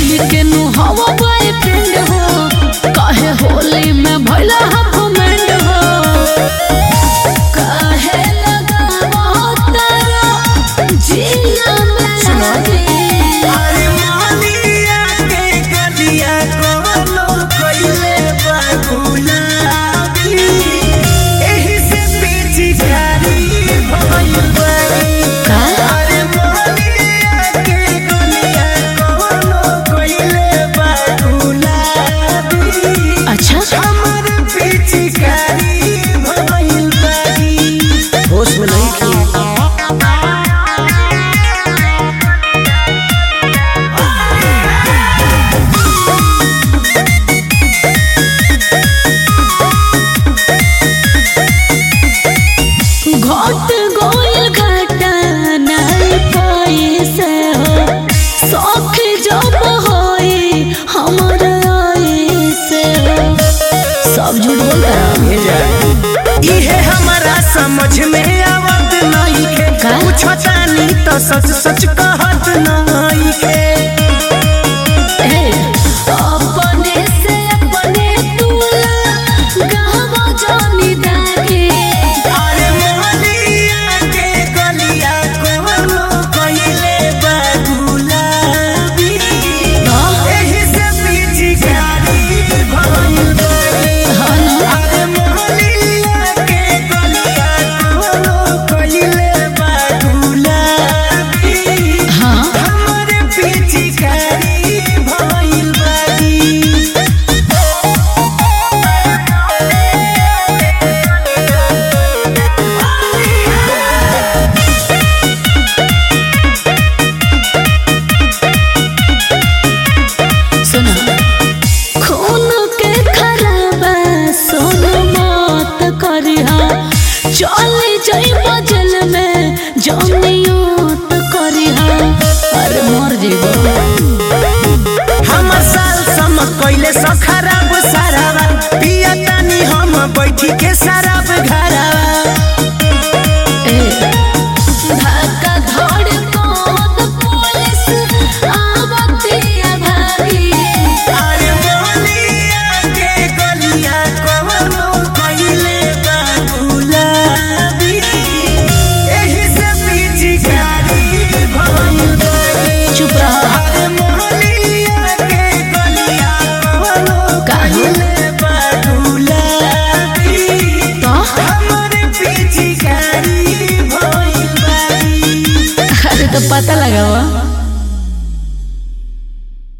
होली के नु हवा बॉयफ्रेंड हो काहे होली में भइला हम घमंड हो काहे लगावो तारा जिया में सुनो अरे मालिया के गलिया कोनो कइले बागुलाबी एही से पीछे कारी भइल बानी अरे मालिया के गलिया कोनो कइले बागुलाबी अच्छा हमर पीछे कारी भइल बानी होश में नहीं थी घट गोइल घाटा नहीं पैसे हो शौक जब होई हमर ऐसे हो सब झूठ बोलता इहे हमारा समझ में आवत नहीं के का? पूछतानी तो सच सच कहत नहीं के अपने से अपने तुला गावा जानी दागे अरे मोहलिया के गलिया कोनो कइले बागुलाबी एही से पीछे कारी भइल बानी अरे मोहलिया के गलिया कोनो कइले बागुलाबी हाँ हमरे पीछे कारी भइल बानी सुना खून के खराबा सोन मत करिहा चल जाई बजल में जमियत करिहा अरे मर जेबो हमर साल सम कइले स खराब सारावा पिया तानी हम बैठी के शराब घरावा धक्का धड़ कोद पुलिस आवतिया भागी अरे मोहलिया के गलिया कोनो कइले बागुलाबी एही से पीछे कारी भइल बानी चुप रह अरे मोहलिया के गलिया कोनो कइले बागुलाबी तो हमरे पीछे कारी भइल बानी अरे तो पता लगावा